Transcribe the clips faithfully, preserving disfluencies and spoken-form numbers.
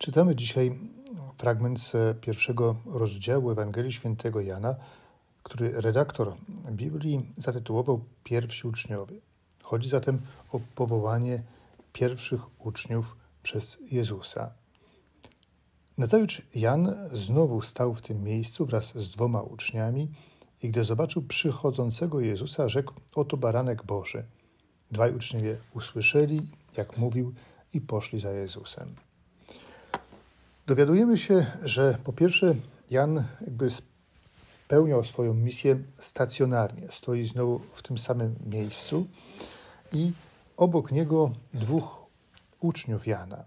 Czytamy dzisiaj fragment z pierwszego rozdziału Ewangelii Świętego Jana, który redaktor Biblii zatytułował Pierwsi uczniowie. Chodzi zatem o powołanie pierwszych uczniów przez Jezusa. Nazajutrz Jan znowu stał w tym miejscu wraz z dwoma uczniami i gdy zobaczył przychodzącego Jezusa, rzekł: oto baranek Boży. Dwaj uczniowie usłyszeli, jak mówił, i poszli za Jezusem. Dowiadujemy się, że po pierwsze Jan jakby spełniał swoją misję stacjonarnie. Stoi znowu w tym samym miejscu i obok niego dwóch uczniów Jana.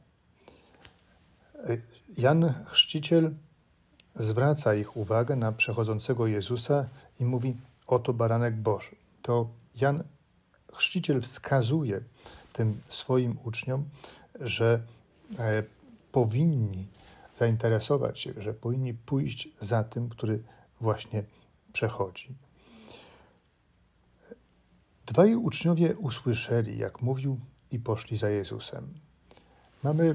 Jan Chrzciciel zwraca ich uwagę na przechodzącego Jezusa i mówi: oto baranek Boży. To Jan Chrzciciel wskazuje tym swoim uczniom, że e, powinni zainteresować się, że powinni pójść za tym, który właśnie przechodzi. Dwaj uczniowie usłyszeli, jak mówił, i poszli za Jezusem. Mamy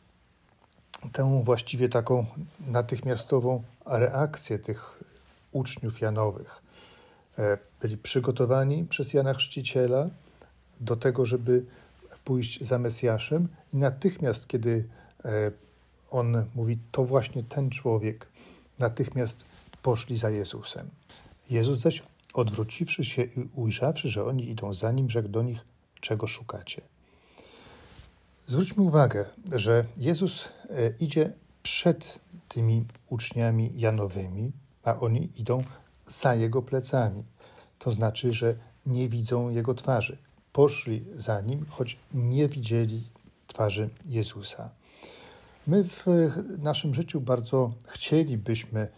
tę właściwie taką natychmiastową reakcję tych uczniów Janowych. Byli przygotowani przez Jana Chrzciciela do tego, żeby pójść za Mesjaszem i natychmiast, kiedy on mówi, to właśnie ten człowiek, natychmiast poszli za Jezusem. Jezus zaś, odwróciwszy się i ujrzawszy, że oni idą za nim, rzekł do nich: czego szukacie? Zwróćmy uwagę, że Jezus idzie przed tymi uczniami Janowymi, a oni idą za jego plecami. To znaczy, że nie widzą jego twarzy. Poszli za nim, choć nie widzieli twarzy Jezusa. My w naszym życiu bardzo chcielibyśmy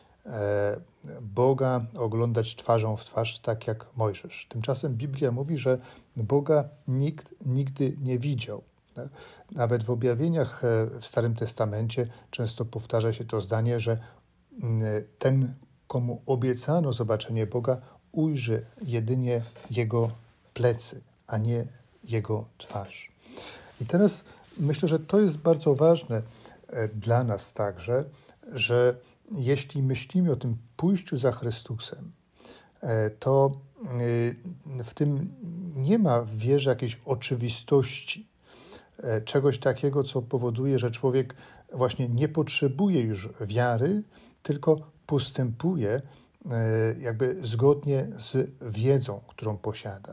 Boga oglądać twarzą w twarz, tak jak Mojżesz. Tymczasem Biblia mówi, że Boga nikt nigdy nie widział. Nawet w objawieniach w Starym Testamencie często powtarza się to zdanie, że ten, komu obiecano zobaczenie Boga, ujrzy jedynie Jego plecy, a nie Jego twarz. I teraz myślę, że to jest bardzo ważne dla nas także, że jeśli myślimy o tym pójściu za Chrystusem, to w tym nie ma w wierze jakiejś oczywistości, czegoś takiego, co powoduje, że człowiek właśnie nie potrzebuje już wiary, tylko postępuje jakby zgodnie z wiedzą, którą posiada.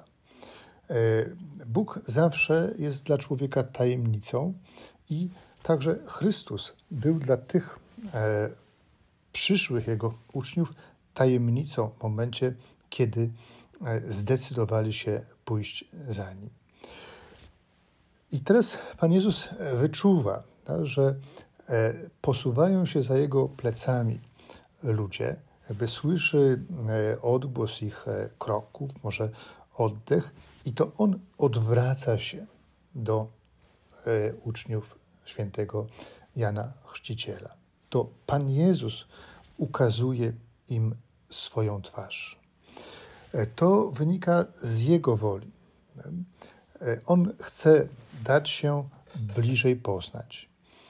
Bóg zawsze jest dla człowieka tajemnicą i także Chrystus był dla tych e, przyszłych Jego uczniów tajemnicą w momencie, kiedy e, zdecydowali się pójść za Nim. I teraz Pan Jezus wyczuwa, tak, że e, posuwają się za Jego plecami ludzie, jakby słyszy e, odgłos ich e, kroków, może oddech, i to On odwraca się do e, uczniów świętego Jana Chrzciciela. To Pan Jezus ukazuje im swoją twarz. To wynika z Jego woli. On chce dać się bliżej poznać.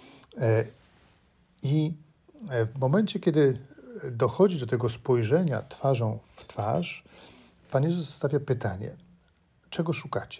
I w momencie, kiedy dochodzi do tego spojrzenia twarzą w twarz, Pan Jezus stawia pytanie: czego szukacie?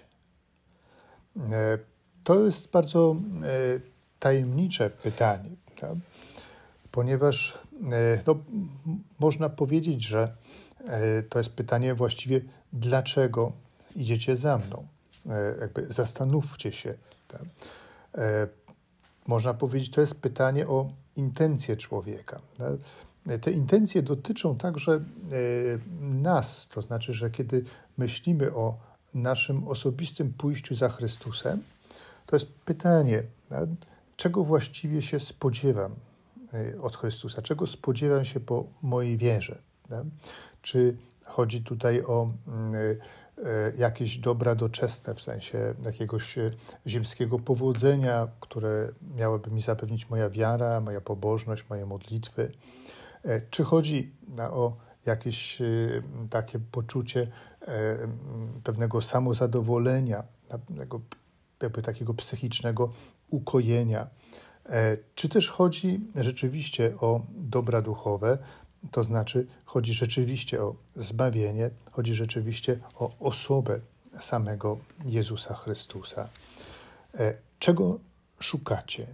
To jest bardzo e, tajemnicze pytanie, tak? Ponieważ e, no, można powiedzieć, że e, to jest pytanie właściwie, dlaczego idziecie za mną? E, jakby zastanówcie się. Tak? E, można powiedzieć, to jest pytanie o intencje człowieka. Tak? Te intencje dotyczą także e, nas, to znaczy, że kiedy myślimy o naszym osobistym pójściu za Chrystusem, to jest pytanie, czego właściwie się spodziewam od Chrystusa, czego spodziewam się po mojej wierze. Czy chodzi tutaj o jakieś dobra doczesne, w sensie jakiegoś ziemskiego powodzenia, które miałoby mi zapewnić moja wiara, moja pobożność, moje modlitwy? Czy chodzi o jakieś takie poczucie pewnego samozadowolenia, jakby takiego psychicznego ukojenia, Czy też chodzi rzeczywiście o dobra duchowe, to znaczy chodzi rzeczywiście o zbawienie, chodzi rzeczywiście o osobę samego Jezusa Chrystusa. Czego szukacie?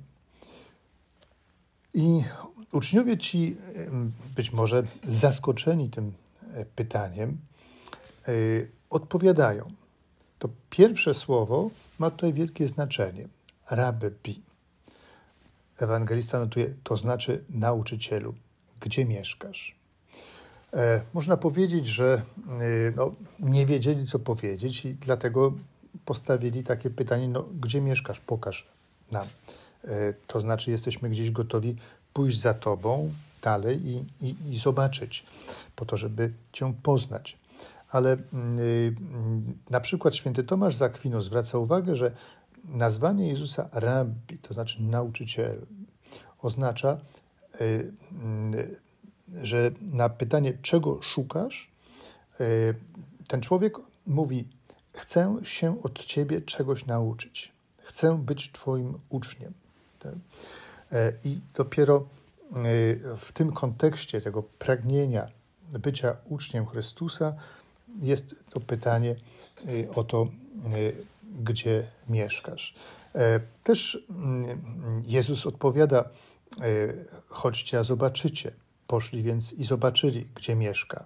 I uczniowie ci, być może zaskoczeni tym pytaniem, odpowiadają. To pierwsze słowo ma tutaj wielkie znaczenie. Rabbi. Ewangelista notuje, to znaczy nauczycielu. Gdzie mieszkasz? E, można powiedzieć, że y, no, nie wiedzieli, co powiedzieć i dlatego postawili takie pytanie, no, gdzie mieszkasz? Pokaż nam. E, to znaczy jesteśmy gdzieś gotowi pójść za Tobą dalej i, i, i zobaczyć, po to, żeby Cię poznać. Ale y, y, na przykład święty Tomasz z Akwinu zwraca uwagę, że nazwanie Jezusa rabbi, to znaczy nauczyciel, oznacza, y, y, że na pytanie, czego szukasz, y, ten człowiek mówi, chcę się od Ciebie czegoś nauczyć. Chcę być Twoim uczniem. Tak? I dopiero w tym kontekście tego pragnienia bycia uczniem Chrystusa jest to pytanie o to, gdzie mieszkasz. Też Jezus odpowiada, chodźcie, a zobaczycie. Poszli więc i zobaczyli, gdzie mieszka.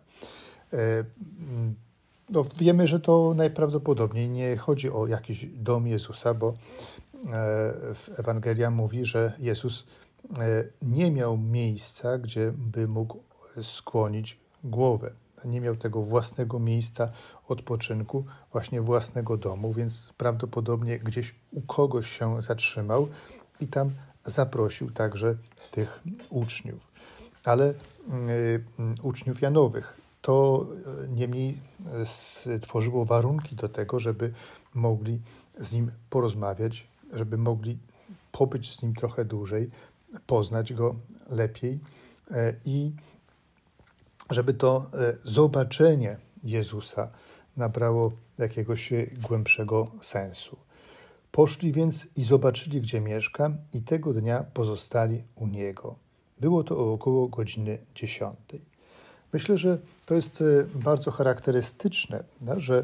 No, wiemy, że to najprawdopodobniej nie chodzi o jakiś dom Jezusa, bo Ewangelia mówi, że Jezus nie miał miejsca, gdzie by mógł skłonić głowę. Nie miał tego własnego miejsca odpoczynku, właśnie własnego domu, więc prawdopodobnie gdzieś u kogoś się zatrzymał i tam zaprosił także tych uczniów. Ale y, uczniów Janowych. To niemniej stworzyło warunki do tego, żeby mogli z nim porozmawiać, żeby mogli pobyć z nim trochę dłużej, poznać go lepiej i żeby to zobaczenie Jezusa nabrało jakiegoś głębszego sensu. Poszli więc i zobaczyli, gdzie mieszka, i tego dnia pozostali u niego. Było to około godziny dziesiątej. Myślę, że to jest bardzo charakterystyczne, że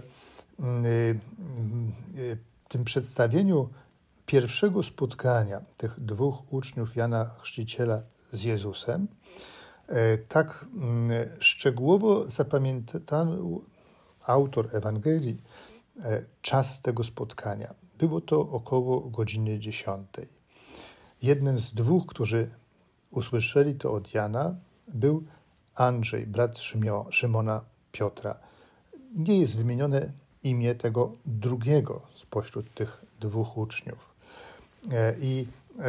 w tym przedstawieniu pierwszego spotkania tych dwóch uczniów Jana Chrzciciela z Jezusem tak szczegółowo zapamiętał autor Ewangelii czas tego spotkania. Było to około godziny dziesiątej. Jednym z dwóch, którzy usłyszeli to od Jana, był Andrzej, brat Szymona Piotra. Nie jest wymienione imię tego drugiego spośród tych dwóch uczniów. I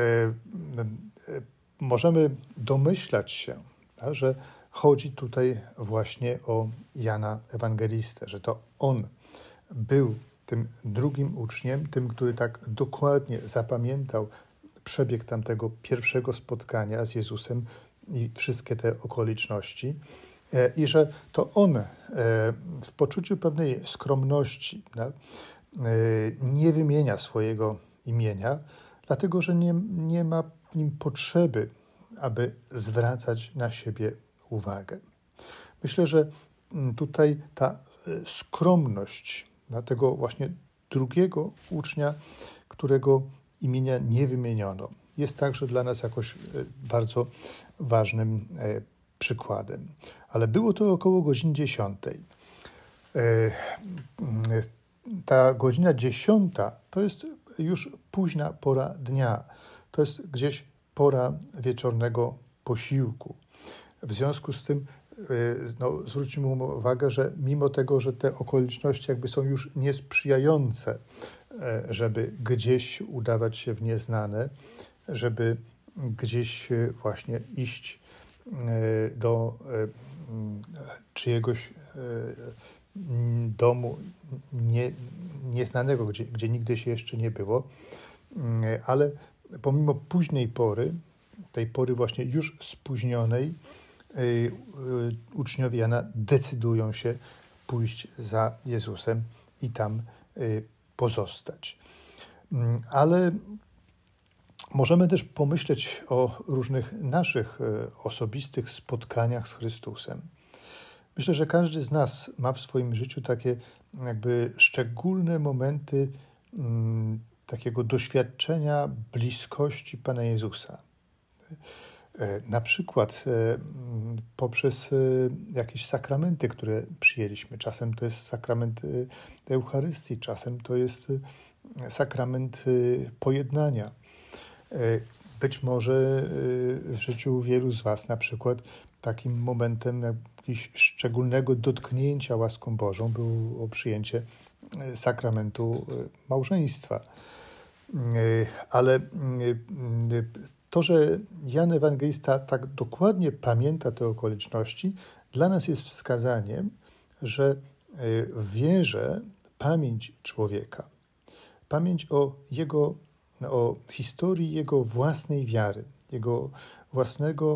możemy domyślać się, że chodzi tutaj właśnie o Jana Ewangelistę, że to on był tym drugim uczniem, tym, który tak dokładnie zapamiętał przebieg tamtego pierwszego spotkania z Jezusem i wszystkie te okoliczności i że to on w poczuciu pewnej skromności nie wymienia swojego imienia, dlatego że nie, nie ma w nim potrzeby, aby zwracać na siebie uwagę. Myślę, że tutaj ta skromność tego właśnie drugiego ucznia, którego imienia nie wymieniono, jest także dla nas jakoś bardzo ważnym przykładem. Ale było to około godziny dziesiątej. Ta godzina dziesiąta to jest już późna pora dnia. To jest gdzieś pora wieczornego posiłku. W związku z tym no, zwróćmy uwagę, że mimo tego, że te okoliczności jakby są już niesprzyjające, żeby gdzieś udawać się w nieznane, żeby gdzieś właśnie iść do czyjegoś domu nie, nieznanego, gdzie, gdzie nigdy się jeszcze nie było, ale pomimo późnej pory, tej pory właśnie już spóźnionej, uczniowie Jana decydują się pójść za Jezusem i tam pozostać. Ale Możemy też pomyśleć o różnych naszych osobistych spotkaniach z Chrystusem. Myślę, że każdy z nas ma w swoim życiu takie jakby szczególne momenty mm, takiego doświadczenia bliskości Pana Jezusa. Na przykład poprzez jakieś sakramenty, które przyjęliśmy. Czasem to jest sakrament Eucharystii, czasem to jest sakrament pojednania. Być może w życiu wielu z was na przykład takim momentem jakiegoś szczególnego dotknięcia łaską Bożą było przyjęcie sakramentu małżeństwa. Ale to, że Jan Ewangelista tak dokładnie pamięta te okoliczności, dla nas jest wskazaniem, że w wierze pamięć człowieka, pamięć o jego, o historii jego własnej wiary, jego własnego,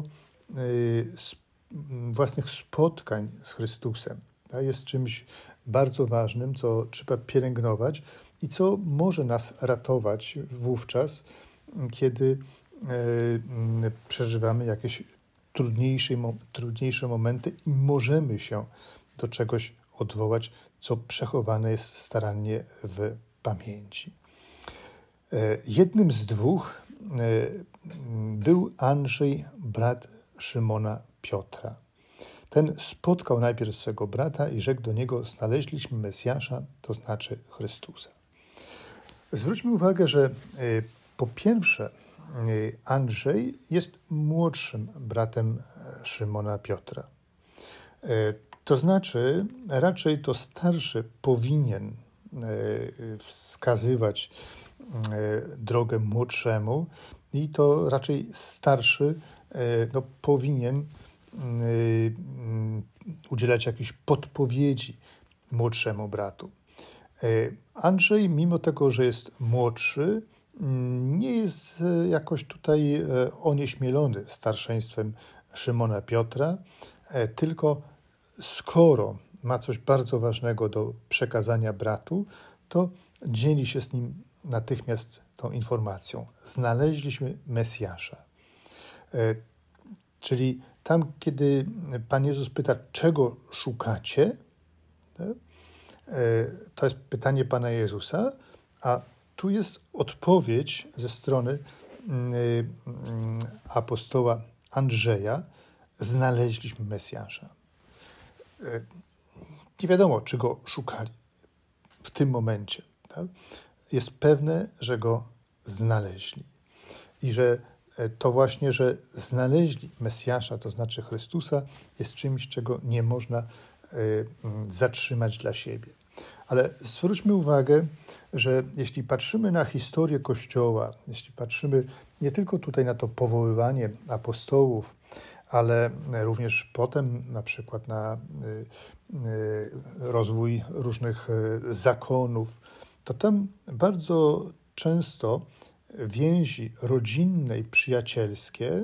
własnych spotkań z Chrystusem, jest czymś bardzo ważnym, co trzeba pielęgnować i co może nas ratować wówczas, kiedy przeżywamy jakieś trudniejsze, trudniejsze momenty i możemy się do czegoś odwołać, co przechowane jest starannie w pamięci. Jednym z dwóch był Andrzej, brat Szymona Piotra. Ten spotkał najpierw swego brata i rzekł do niego: znaleźliśmy Mesjasza, to znaczy Chrystusa. Zwróćmy uwagę, że po pierwsze Andrzej jest młodszym bratem Szymona Piotra. To znaczy raczej to starszy powinien wskazywać drogę młodszemu i to raczej starszy no, powinien udzielać jakiejś podpowiedzi młodszemu bratu. Andrzej, mimo tego, że jest młodszy, nie jest jakoś tutaj onieśmielony starszeństwem Szymona Piotra, tylko skoro ma coś bardzo ważnego do przekazania bratu, to dzieli się z nim natychmiast tą informacją. Znaleźliśmy Mesjasza. Czyli tam, kiedy Pan Jezus pyta, czego szukacie, to jest pytanie Pana Jezusa, a tu jest odpowiedź ze strony apostoła Andrzeja. Znaleźliśmy Mesjasza. Nie wiadomo, czy go szukali w tym momencie. Tak? Jest pewne, że go znaleźli. I że to właśnie, że znaleźli Mesjasza, to znaczy Chrystusa, jest czymś, czego nie można zatrzymać dla siebie. Ale zwróćmy uwagę, że jeśli patrzymy na historię Kościoła, jeśli patrzymy nie tylko tutaj na to powoływanie apostołów, ale również potem na przykład na rozwój różnych zakonów, to tam bardzo często więzi rodzinne i przyjacielskie,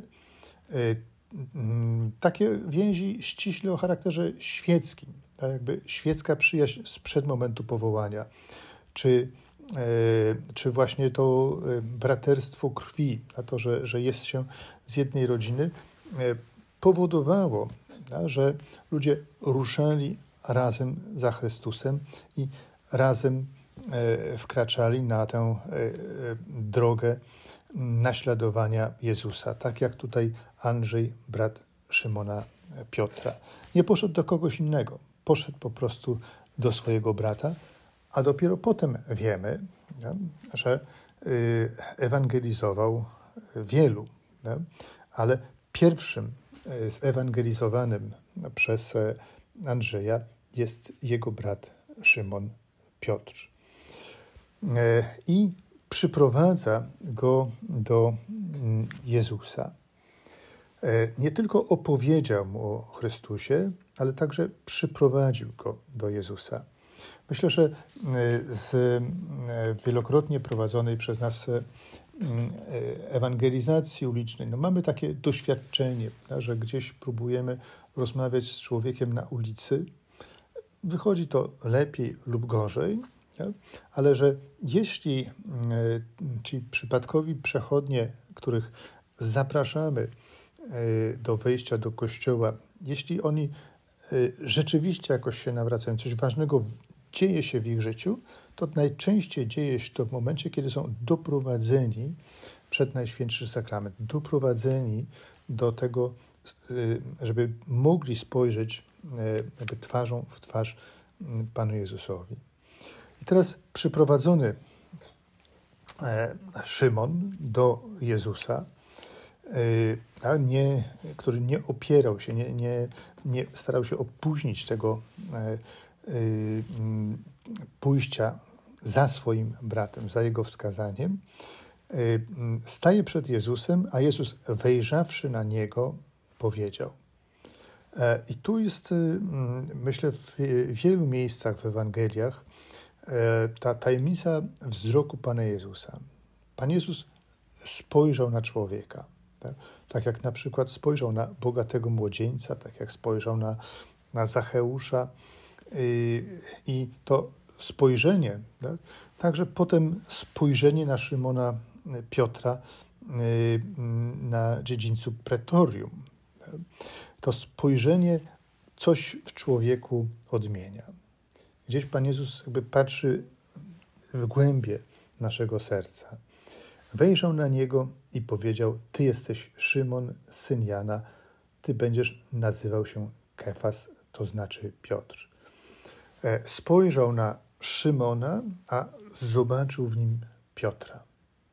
takie więzi ściśle o charakterze świeckim, tak jakby świecka przyjaźń sprzed momentu powołania, czy, czy właśnie to braterstwo krwi, a to, że, że jest się z jednej rodziny, powodowało, że ludzie ruszali razem za Chrystusem i razem wkraczali na tę drogę naśladowania Jezusa. Tak jak tutaj Andrzej, brat Szymona Piotra. Nie poszedł do kogoś innego. Poszedł po prostu do swojego brata, a dopiero potem wiemy, że ewangelizował wielu. Ale pierwszym zewangelizowanym przez Andrzeja jest jego brat Szymon Piotr. I przyprowadza go do Jezusa. Nie tylko opowiedział mu o Chrystusie, ale także przyprowadził go do Jezusa. Myślę, że z wielokrotnie prowadzonej przez nas ewangelizacji ulicznej no mamy takie doświadczenie, że gdzieś próbujemy rozmawiać z człowiekiem na ulicy. Wychodzi to lepiej lub gorzej, ale że jeśli ci przypadkowi przechodnie których zapraszamy do wejścia do Kościoła, jeśli oni rzeczywiście jakoś się nawracają, coś ważnego dzieje się w ich życiu, to najczęściej dzieje się to w momencie, kiedy są doprowadzeni przed Najświętszy Sakrament, doprowadzeni do tego, żeby mogli spojrzeć jakby twarzą w twarz Panu Jezusowi. I teraz przyprowadzony Szymon do Jezusa, nie, który nie opierał się, nie, nie, nie starał się opóźnić tego pójścia za swoim bratem, za jego wskazaniem, staje przed Jezusem, a Jezus, wejrzawszy na niego, powiedział. I tu jest, myślę, w wielu miejscach w Ewangeliach ta tajemnica wzroku Pana Jezusa. Pan Jezus spojrzał na człowieka, tak, tak jak na przykład spojrzał na bogatego młodzieńca, tak jak spojrzał na, na Zacheusza, i to spojrzenie, tak, także potem spojrzenie na Szymona Piotra na dziedzińcu Pretorium. To spojrzenie coś w człowieku odmienia. Gdzieś Pan Jezus jakby patrzy w głębie naszego serca. Wejrzał na niego i powiedział: Ty jesteś Szymon, syn Jana, ty będziesz nazywał się Kefas, to znaczy Piotr. Spojrzał na Szymona, a zobaczył w nim Piotra.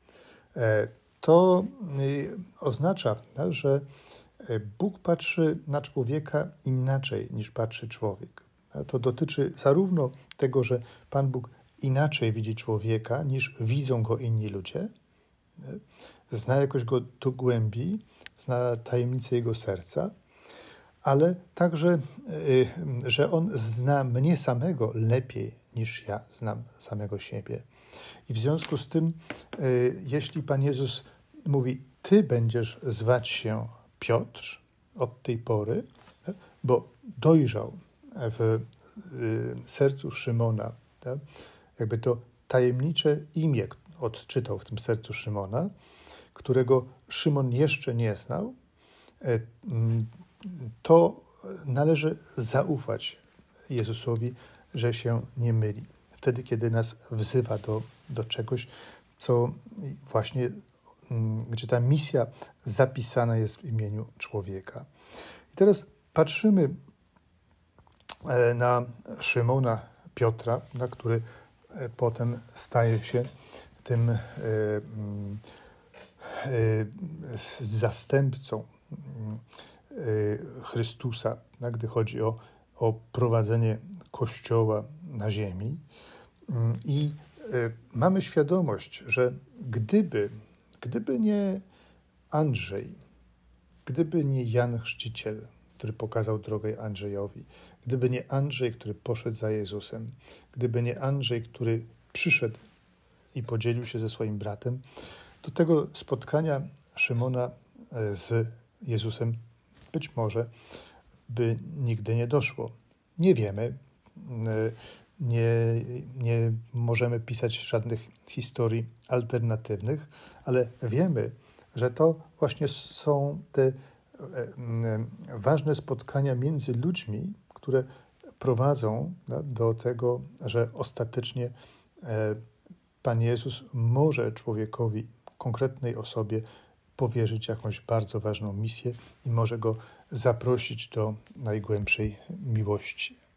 To oznacza, że Bóg patrzy na człowieka inaczej niż patrzy człowiek. To dotyczy zarówno tego, że Pan Bóg inaczej widzi człowieka niż widzą go inni ludzie, zna jakoś go do głębi, zna tajemnicę jego serca, ale także, że On zna mnie samego lepiej niż ja znam samego siebie. I w związku z tym, jeśli Pan Jezus mówi: Ty będziesz zwać się Piotr od tej pory, bo dojrzał w sercu Szymona, tak? Jakby to tajemnicze imię odczytał w tym sercu Szymona, którego Szymon jeszcze nie znał, to należy zaufać Jezusowi, że się nie myli. Wtedy, kiedy nas wzywa do, do czegoś, co właśnie, gdzie ta misja zapisana jest w imieniu człowieka. I teraz patrzymy na Szymona Piotra, na który potem staje się tym zastępcą Chrystusa, gdy chodzi o, o prowadzenie Kościoła na ziemi. I mamy świadomość, że gdyby, gdyby nie Andrzej, gdyby nie Jan Chrzciciel, który pokazał drogę Andrzejowi, gdyby nie Andrzej, który poszedł za Jezusem, gdyby nie Andrzej, który przyszedł i podzielił się ze swoim bratem, do tego spotkania Szymona z Jezusem być może by nigdy nie doszło. Nie wiemy, nie, nie możemy pisać żadnych historii alternatywnych, ale wiemy, że to właśnie są te ważne spotkania między ludźmi, które prowadzą do tego, że ostatecznie Pan Jezus może człowiekowi, konkretnej osobie powierzyć jakąś bardzo ważną misję i może go zaprosić do najgłębszej miłości.